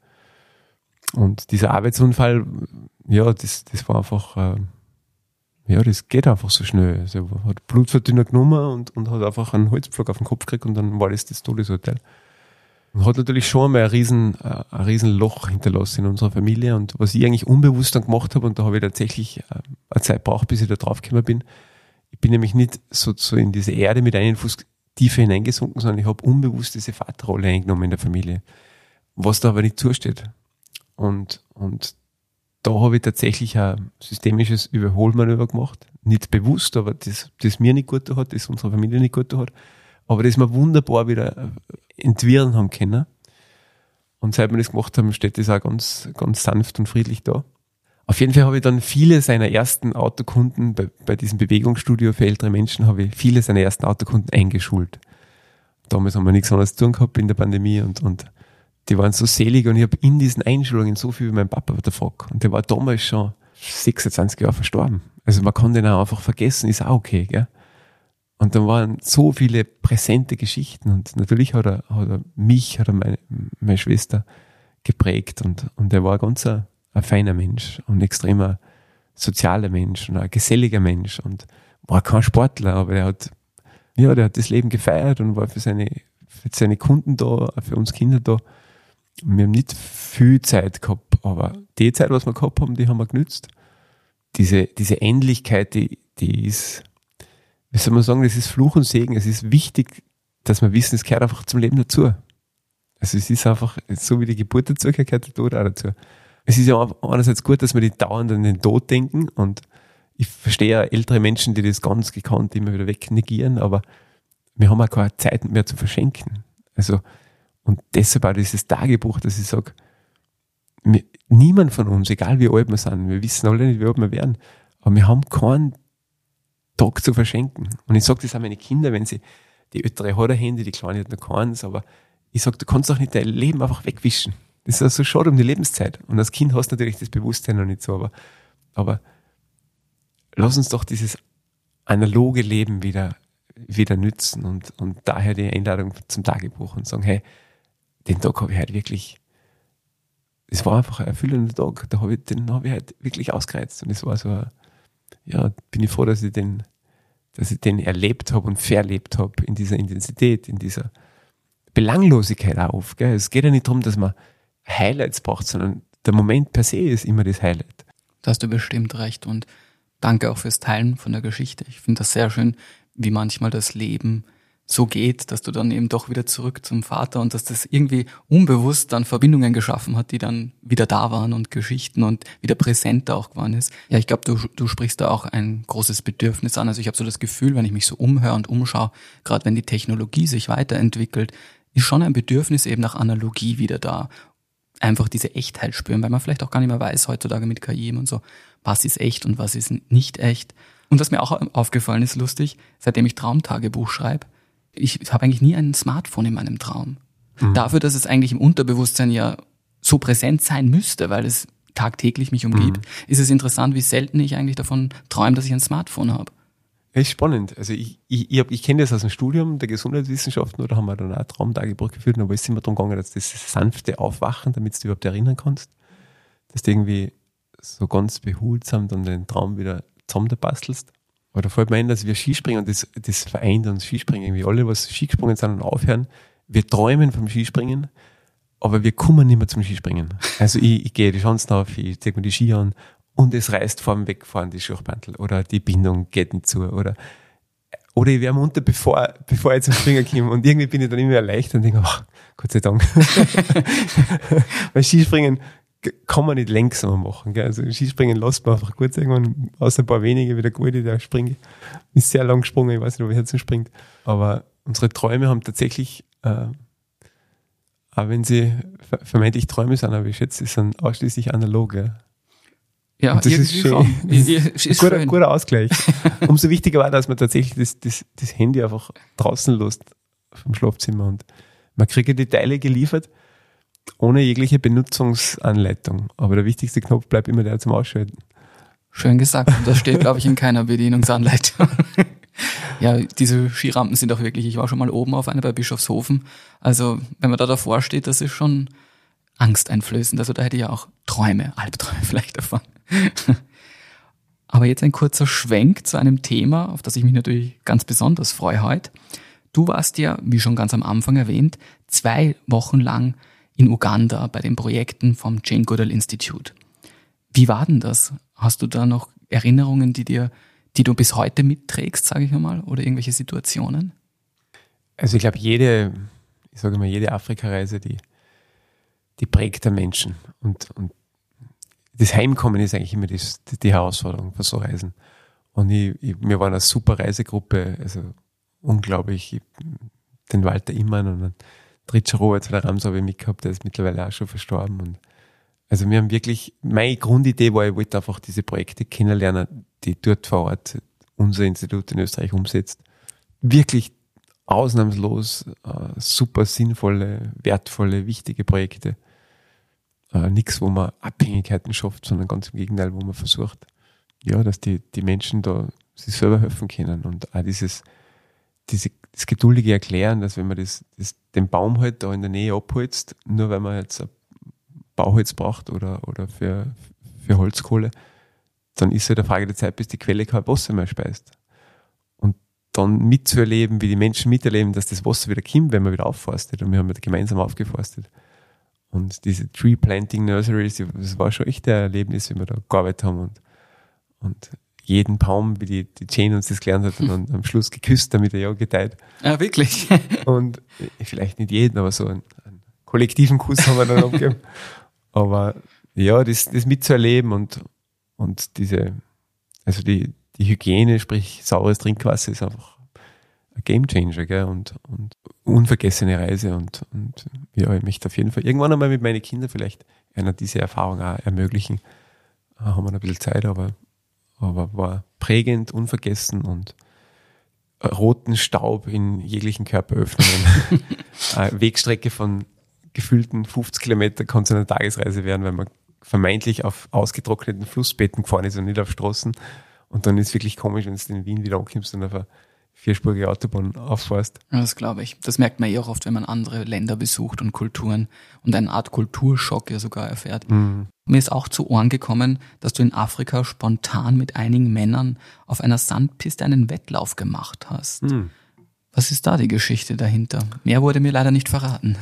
und dieser Arbeitsunfall, ja, das, das war einfach, äh, ja, das geht einfach so schnell. Also er hat Blutverdünner genommen und, und hat einfach einen Holzpflock auf den Kopf gekriegt und dann war das das Todesurteil. Und hat natürlich schon einmal ein riesen, äh, ein riesen Loch hinterlassen in unserer Familie. Und was ich eigentlich unbewusst dann gemacht habe, und da habe ich tatsächlich äh, eine Zeit gebraucht, bis ich da draufgekommen bin. Ich bin nämlich nicht so, so in diese Erde mit einem Fuß tiefer hineingesunken, sondern ich habe unbewusst diese Vaterrolle eingenommen in der Familie. Was da aber nicht zusteht. Und, und da habe ich tatsächlich ein systemisches Überholmanöver gemacht. Nicht bewusst, aber das, das mir nicht gut hat, das unserer Familie nicht gut hat. Aber das wir wunderbar wieder entwirren haben können. Und seit wir das gemacht haben, steht das auch ganz, ganz sanft und friedlich da. Auf jeden Fall habe ich dann viele seiner ersten Autokunden, bei, bei diesem Bewegungsstudio für ältere Menschen, habe ich viele seiner ersten Autokunden eingeschult. Damals haben wir nichts anderes zu tun gehabt in der Pandemie und, und die waren so selig und ich habe in diesen Einschulungen so viel wie mein Papa davon. Und der war damals schon sechsundzwanzig Jahre verstorben. Also man kann den auch einfach vergessen, ist auch okay, gell? Und dann waren so viele präsente Geschichten und natürlich hat er, hat er mich, hat er meine, meine Schwester geprägt und, und er war ganz ein, ein feiner Mensch und ein extremer sozialer Mensch und ein geselliger Mensch und war kein Sportler, aber er hat, ja, der hat das Leben gefeiert und war für seine, für seine Kunden da, für uns Kinder da. Wir haben nicht viel Zeit gehabt, aber die Zeit, was wir gehabt haben, die haben wir genützt. Diese, diese Ähnlichkeit, die, die ist, wie soll man sagen, das ist Fluch und Segen. Es ist wichtig, dass wir wissen, es gehört einfach zum Leben dazu. Also es ist einfach, so wie die Geburt dazu gehört, gehört der Tod auch dazu. Es ist ja einerseits gut, dass wir die dauernd an den Tod denken und ich verstehe ja ältere Menschen, die das ganz gekonnt immer wieder wegnegieren, aber wir haben auch keine Zeit mehr zu verschenken. Also, und deshalb auch dieses Tagebuch, dass ich sage, wir, niemand von uns, egal wie alt wir sind, wir wissen alle nicht, wie alt wir werden, aber wir haben keinen Tag zu verschenken. Und ich sage das auch meine Kinder, wenn sie, die ältere hat ein Handy, die kleine hat noch keins, aber ich sage, du kannst doch nicht dein Leben einfach wegwischen. Das ist also schade um die Lebenszeit. Und als Kind hast du natürlich das Bewusstsein noch nicht so, aber, aber lass uns doch dieses analoge Leben wieder, wieder nützen und, und daher die Einladung zum Tagebuch und sagen, hey, den Tag habe ich halt wirklich, es war einfach ein erfüllender Tag, da habe ich, den habe ich halt wirklich ausgereizt und es war so, ja, bin ich froh, dass ich den, dass ich den erlebt habe und verlebt habe in dieser Intensität, in dieser Belanglosigkeit auf. Gell? Es geht ja nicht darum, dass man Highlights braucht, sondern der Moment per se ist immer das Highlight. Da hast du bestimmt recht und danke auch fürs Teilen von der Geschichte. Ich finde das sehr schön, wie manchmal das Leben so geht, dass du dann eben doch wieder zurück zum Vater und dass das irgendwie unbewusst dann Verbindungen geschaffen hat, die dann wieder da waren und Geschichten und wieder präsenter auch geworden ist. Ja, ich glaube, du, du sprichst da auch ein großes Bedürfnis an. Also ich habe so das Gefühl, wenn ich mich so umhöre und umschaue, gerade wenn die Technologie sich weiterentwickelt, ist schon ein Bedürfnis eben nach Analogie wieder da. Einfach diese Echtheit spüren, weil man vielleicht auch gar nicht mehr weiß heutzutage mit K I und so, was ist echt und was ist nicht echt. Und was mir auch aufgefallen ist, lustig, seitdem ich Traumtagebuch schreibe, ich habe eigentlich nie ein Smartphone in meinem Traum. Mhm. Dafür, dass es eigentlich im Unterbewusstsein ja so präsent sein müsste, weil es tagtäglich mich umgibt, mhm. ist es interessant, wie selten ich eigentlich davon träume, dass ich ein Smartphone habe. Das ist spannend. Also ich, ich, ich, ich kenne das aus dem Studium der Gesundheitswissenschaften, oder haben wir dann auch Traumtagebuch geführt, aber es ist immer darum gegangen, dass das sanfte Aufwachen, damit du dich überhaupt erinnern kannst, dass du irgendwie so ganz behutsam dann den Traum wieder zusammenbastelst. Aber da fällt mir ein, dass wir Skispringen, und das, das vereint uns Skispringen irgendwie. Alle, was Skigesprungen sind und aufhören, wir träumen vom Skispringen, aber wir kommen nicht mehr zum Skispringen. Also ich, ich gehe die Chancen auf, ich ziehe mir die Ski an und es reißt vor dem Wegfahren die Schuhbantel oder die Bindung geht nicht zu oder, oder ich wärme unter, bevor, bevor ich zum Springen komme, und irgendwie bin ich dann immer erleichtert und denke, ach, Gott sei Dank. Weil Skispringen kann man nicht langsamer machen. Gell? Also Skispringen lässt man einfach kurz irgendwann, außer ein paar wenige wie der Gute, der springt, ist sehr lang gesprungen, ich weiß nicht, ob er jetzt noch springt. Aber unsere Träume haben tatsächlich, äh, auch wenn sie vermeintlich Träume sind, aber ich schätze, sie sind ausschließlich analog. Ja, ja und das ist schön. Schon. Das ist ein guter, schön. guter Ausgleich. Umso wichtiger war, dass man tatsächlich das, das, das Handy einfach draußen lässt vom Schlafzimmer und man kriegt die Teile geliefert, ohne jegliche Benutzungsanleitung. Aber der wichtigste Knopf bleibt immer der zum Ausschalten. Schön gesagt. Und das steht, glaube ich, in keiner Bedienungsanleitung. Ja, diese Skirampen sind auch wirklich, ich war schon mal oben auf einer bei Bischofshofen. Also, wenn man da davor steht, das ist schon angsteinflößend. Also, da hätte ich ja auch Träume, Albträume vielleicht davon. Aber jetzt ein kurzer Schwenk zu einem Thema, auf das ich mich natürlich ganz besonders freue heute. Du warst ja, wie schon ganz am Anfang erwähnt, zwei Wochen lang in Uganda bei den Projekten vom Jane Goodall Institute. Wie war denn das? Hast du da noch Erinnerungen, die dir, die du bis heute mitträgst, sage ich einmal, oder irgendwelche Situationen? Also ich glaube, jede, ich sage mal, jede Afrikareise, die, die prägt der Menschen. Und, und das Heimkommen ist eigentlich immer die, die Herausforderung für so Reisen. Und ich, ich, wir waren eine super Reisegruppe, also unglaublich. Ich, den Walter Immann und den Dritscher Robert, der Rams habe ich mitgehabt, der ist mittlerweile auch schon verstorben. Und also wir haben wirklich, meine Grundidee war, ich wollte einfach diese Projekte kennenlernen, die dort vor Ort unser Institut in Österreich umsetzt. Wirklich ausnahmslos äh, super sinnvolle, wertvolle, wichtige Projekte. Äh, nichts, wo man Abhängigkeiten schafft, sondern ganz im Gegenteil, wo man versucht, ja, dass die, die Menschen da sich selber helfen können. Und auch dieses, diese, das geduldige Erklären, dass wenn man das, das, den Baum halt da in der Nähe abholzt, nur weil man jetzt ein Bauholz braucht oder, oder für, für Holzkohle, dann ist es halt eine Frage der Zeit, bis die Quelle kein Wasser mehr speist. Und dann mitzuerleben, wie die Menschen miterleben, dass das Wasser wieder kommt, wenn man wieder aufforstet. Und wir haben ja gemeinsam aufgeforstet. Und diese Tree Planting Nurseries, das war schon echt ein Erlebnis, wie wir da gearbeitet haben und, und jeden Baum, wie die, die Jane uns das gelernt hat, und dann am Schluss geküsst, damit er ja gedeiht. Ah, wirklich? Und vielleicht nicht jeden, aber so einen, einen kollektiven Kuss haben wir dann abgegeben. Aber ja, das, das mitzuerleben und, und diese, also die, die Hygiene, sprich saures Trinkwasser, ist einfach ein Gamechanger, gell? Und, und unvergessene Reise. Und, und ja, ich möchte auf jeden Fall irgendwann einmal mit meinen Kindern vielleicht einer diese Erfahrung auch ermöglichen. Da haben wir noch ein bisschen Zeit, aber aber war prägend, unvergessen und roten Staub in jeglichen Körperöffnungen. Eine Wegstrecke von gefühlten fünfzig Kilometer kann zu einer Tagesreise werden, weil man vermeintlich auf ausgetrockneten Flussbetten gefahren ist und nicht auf Straßen. Und dann ist es wirklich komisch, wenn du in Wien wieder ankommst und auf eine vierspurige Autobahn auffährst. Ja, das glaube ich. Das merkt man eh auch oft, wenn man andere Länder besucht und Kulturen und eine Art Kulturschock ja sogar erfährt. Mhm. Mir ist auch zu Ohren gekommen, dass du in Afrika spontan mit einigen Männern auf einer Sandpiste einen Wettlauf gemacht hast. Mhm. Was ist da die Geschichte dahinter? Mehr wurde mir leider nicht verraten.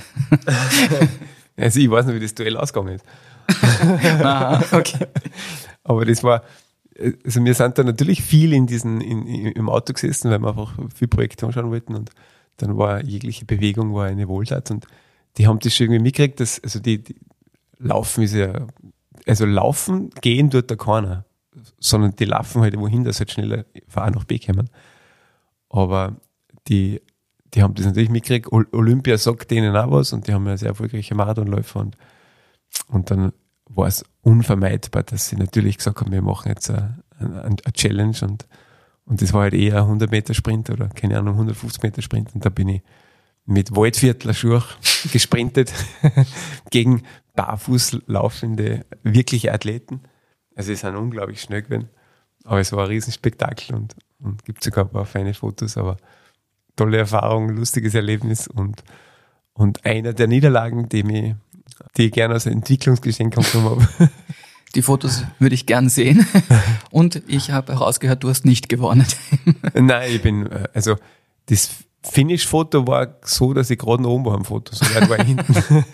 Also ich weiß nicht, wie das Duell ausgegangen ist. Aha, okay. Aber das war, also wir sind da natürlich viel in diesen, in, im Auto gesessen, weil wir einfach viele Projekte anschauen wollten, und dann war jegliche Bewegung war eine Wohltat, und die haben das schon irgendwie mitgekriegt, dass, also die, die Laufen ist ja, also Laufen, gehen tut da keiner, sondern die laufen halt wohin, dass halt schneller von A nach B kommen. Aber die, die haben das natürlich mitgekriegt, Olympia sagt denen auch was, und die haben ja sehr erfolgreiche Marathonläufer, und, und dann war es unvermeidbar, dass sie natürlich gesagt haben, wir machen jetzt eine, eine, eine Challenge, und, und das war halt eher ein hundert Meter Sprint oder keine Ahnung, hundertfünfzig Meter Sprint, und da bin ich mit Waldviertler Schuhe gesprintet gegen barfuß laufende, wirkliche Athleten. Also sie sind unglaublich schnell gewesen, aber es war ein Riesenspektakel, und, und gibt sogar ein paar feine Fotos, aber tolle Erfahrung, lustiges Erlebnis, und, und einer der Niederlagen, die mich die ich gerne als Entwicklungsgeschenk genommen habe. Die Fotos würde ich gern sehen. Und ich habe herausgehört, du hast nicht gewonnen. Nein, ich bin, also das Finish-Foto war so, dass ich gerade noch oben war am Foto, so weit war ich hinten.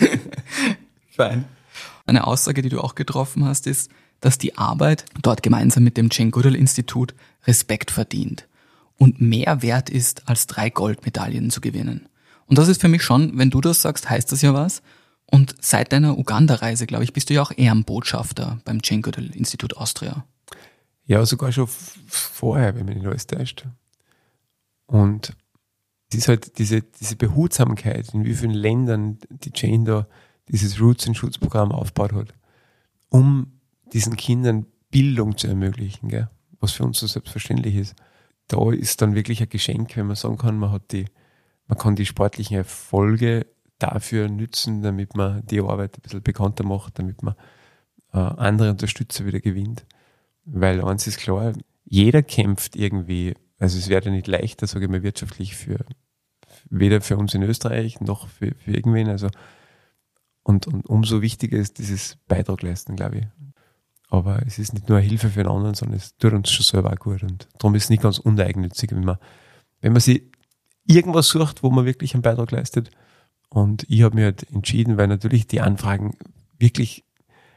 Fein. Eine Aussage, die du auch getroffen hast, ist, dass die Arbeit dort gemeinsam mit dem Jane Goodall Institut Respekt verdient und mehr wert ist, als drei Goldmedaillen zu gewinnen. Und das ist für mich schon, wenn du das sagst, heißt das ja was. Und seit deiner Uganda-Reise, glaube ich, bist du ja auch Ehrenbotschafter beim Jane Goodall Institut Austria. Ja, sogar schon f- vorher, wenn mich nicht alles täuscht. Und es ist halt diese, diese Behutsamkeit, in wie vielen Ländern die Jane da dieses Roots and Shoots Programm aufgebaut hat, um diesen Kindern Bildung zu ermöglichen, gell? Was für uns so selbstverständlich ist. Da ist dann wirklich ein Geschenk, wenn man sagen kann, man hat die, man kann die sportlichen Erfolge dafür nützen, damit man die Arbeit ein bisschen bekannter macht, damit man äh, andere Unterstützer wieder gewinnt. Weil eins ist klar, jeder kämpft irgendwie, also es wäre ja nicht leichter, sage ich mal, wirtschaftlich für, weder für uns in Österreich noch für, für irgendwen, also und, und umso wichtiger ist dieses Beitrag leisten, glaube ich. Aber es ist nicht nur eine Hilfe für den anderen, sondern es tut uns schon selber auch gut. Und darum ist es nicht ganz uneigennützig, wenn man, wenn man sich irgendwas sucht, wo man wirklich einen Beitrag leistet. Und ich habe mich halt entschieden, weil natürlich die Anfragen wirklich,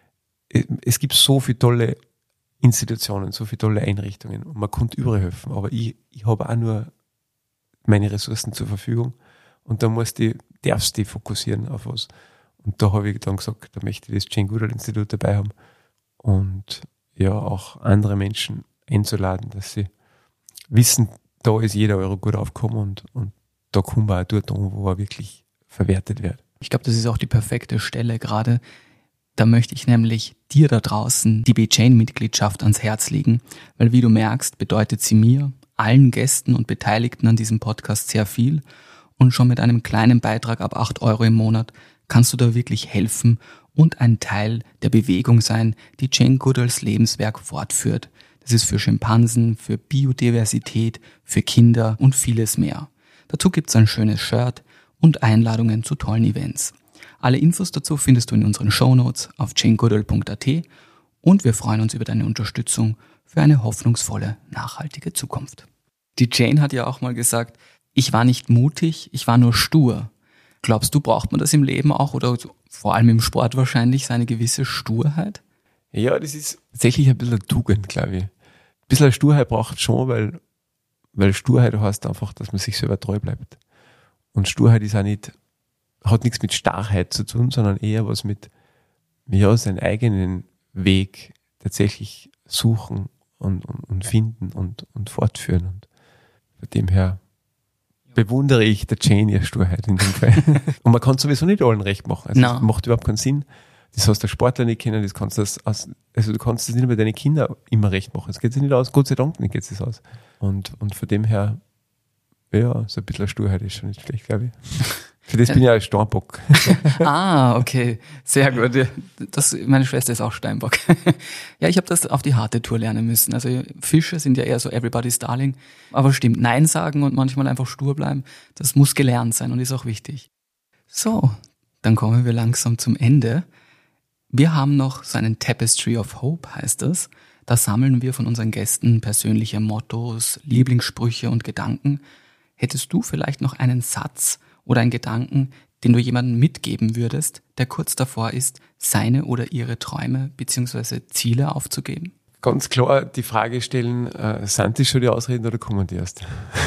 es gibt so viele tolle Institutionen, so viele tolle Einrichtungen und man konnte überall helfen. Aber ich, ich habe auch nur meine Ressourcen zur Verfügung und da musst du, darfst du dich fokussieren auf was. Und da habe ich dann gesagt, da möchte ich das Jane Goodall Institut dabei haben und ja, auch andere Menschen einzuladen, dass sie wissen, da ist jeder Euro gut aufgekommen und, und da kommen wir auch dort an, wo er wirklich verwertet wird. Ich glaube, das ist auch die perfekte Stelle gerade. Da möchte ich nämlich dir da draußen die B J N-Mitgliedschaft ans Herz legen, weil wie du merkst, bedeutet sie mir, allen Gästen und Beteiligten an diesem Podcast sehr viel und schon mit einem kleinen Beitrag ab acht Euro im Monat kannst du da wirklich helfen und ein Teil der Bewegung sein, die Jane Goodalls Lebenswerk fortführt. Das ist für Schimpansen, für Biodiversität, für Kinder und vieles mehr. Dazu gibt's ein schönes Shirt und Einladungen zu tollen Events. Alle Infos dazu findest du in unseren Shownotes auf jane goodall punkt a t und wir freuen uns über deine Unterstützung für eine hoffnungsvolle, nachhaltige Zukunft. Die Jane hat ja auch mal gesagt, ich war nicht mutig, ich war nur stur. Glaubst du, braucht man das im Leben auch oder vor allem im Sport wahrscheinlich, so eine gewisse Sturheit? Ja, das ist tatsächlich ein bisschen eine Tugend, glaube ich. Ein bisschen eine Sturheit braucht es schon, weil, weil Sturheit heißt einfach, dass man sich selber treu bleibt. Und Sturheit ist auch nicht, hat nichts mit Starrheit zu tun, sondern eher was mit, ja, seinen eigenen Weg tatsächlich suchen und, und, und finden und, und fortführen. Und von dem her bewundere ich der Jane ihre Sturheit in dem Fall. Und man kann es sowieso nicht allen recht machen. Also No. das macht überhaupt keinen Sinn. Das heißt, der Sportler nicht kennen, das kannst du das aus, also du kannst das nicht bei deinen Kindern immer recht machen. Das geht sich nicht aus, Gott sei Dank nicht geht es aus. Und, und von dem her, ja, so ein bisschen Sturheit ist schon nicht schlecht, glaube ich. Für das bin ich ja ein Steinbock. Ah, okay, sehr gut. Das, meine Schwester ist auch Steinbock. Ja, ich habe das auf die harte Tour lernen müssen. Also Fische sind ja eher so everybody's darling. Aber stimmt, Nein sagen und manchmal einfach stur bleiben, das muss gelernt sein und ist auch wichtig. So, dann kommen wir langsam zum Ende. Wir haben noch so einen Tapestry of Hope, heißt das. Da sammeln wir von unseren Gästen persönliche Mottos, Lieblingssprüche und Gedanken. Hättest du vielleicht noch einen Satz oder einen Gedanken, den du jemandem mitgeben würdest, der kurz davor ist, seine oder ihre Träume bzw. Ziele aufzugeben? Ganz klar die Frage stellen, äh, sind das schon die Ausreden oder kommen die erst?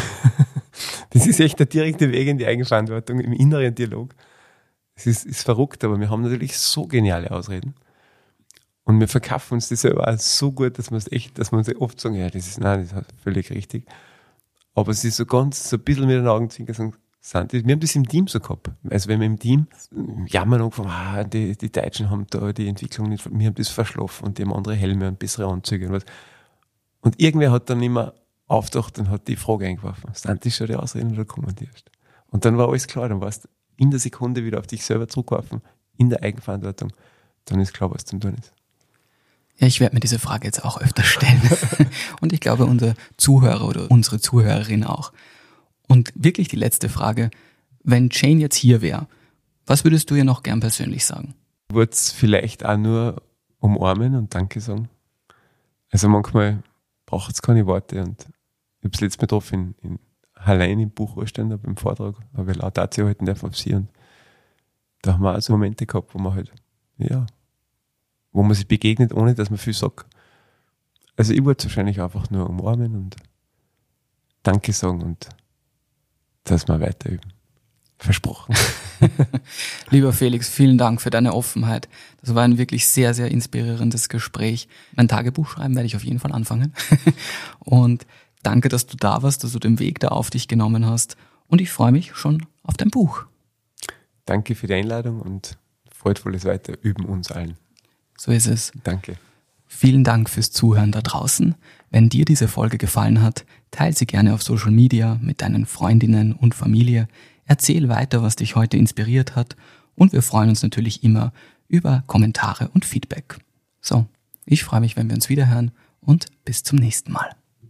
Das ist echt der direkte Weg in die Eigenverantwortung, im inneren Dialog. Es ist, ist verrückt, aber wir haben natürlich so geniale Ausreden. Und wir verkaufen uns das selber auch so gut, dass wir es echt, dass wir uns oft sagen, ja, das ist, nein, das ist völlig richtig. Aber es ist so ganz, so ein bisschen mit den Augen zwinkern sagen, sind die, wir haben das im Team so gehabt. Also wenn wir im Team jammern angefangen, ah, die, die Deutschen haben da die Entwicklung nicht, wir haben das verschlafen und die haben andere Helme und bessere Anzüge und was. Und irgendwer hat dann immer aufgedacht und hat die Frage eingeworfen, sind das schon die Ausreden oder kommen die erst? Und dann war alles klar, dann warst du in der Sekunde wieder auf dich selber zurückgeworfen, in der Eigenverantwortung, dann ist klar, was zu tun ist. Ja, ich werde mir diese Frage jetzt auch öfter stellen. Und ich glaube, unser Zuhörer oder unsere Zuhörerin auch. Und wirklich die letzte Frage, wenn Jane jetzt hier wäre, Was würdest du ihr noch gern persönlich sagen? Ich würde es vielleicht auch nur umarmen und Danke sagen. Also manchmal braucht es keine Worte und ich habe es letztes Mal getroffen in, in Hallein im Buchvorstand, beim Vortrag, habe ich Laudatio halten dürfen auf sie und da haben wir auch so Momente gehabt, wo man halt, ja, wo man sich begegnet, ohne dass man viel sagt. Also ich würde es wahrscheinlich einfach nur umarmen und Danke sagen und dass wir weiter üben. Versprochen. Lieber Felix, vielen Dank für deine Offenheit. Das war ein wirklich sehr, sehr inspirierendes Gespräch. Mein Tagebuch schreiben werde ich auf jeden Fall anfangen. Und danke, dass du da warst, dass du den Weg da auf dich genommen hast. Und ich freue mich schon auf dein Buch. Danke für die Einladung und freudvolles Weiterüben uns allen. So ist es. Danke. Vielen Dank fürs Zuhören da draußen. Wenn dir diese Folge gefallen hat, teile sie gerne auf Social Media mit deinen Freundinnen und Familie. Erzähl weiter, was dich heute inspiriert hat. Und wir freuen uns natürlich immer über Kommentare und Feedback. So, ich freue mich, wenn wir uns wiederhören und bis zum nächsten Mal.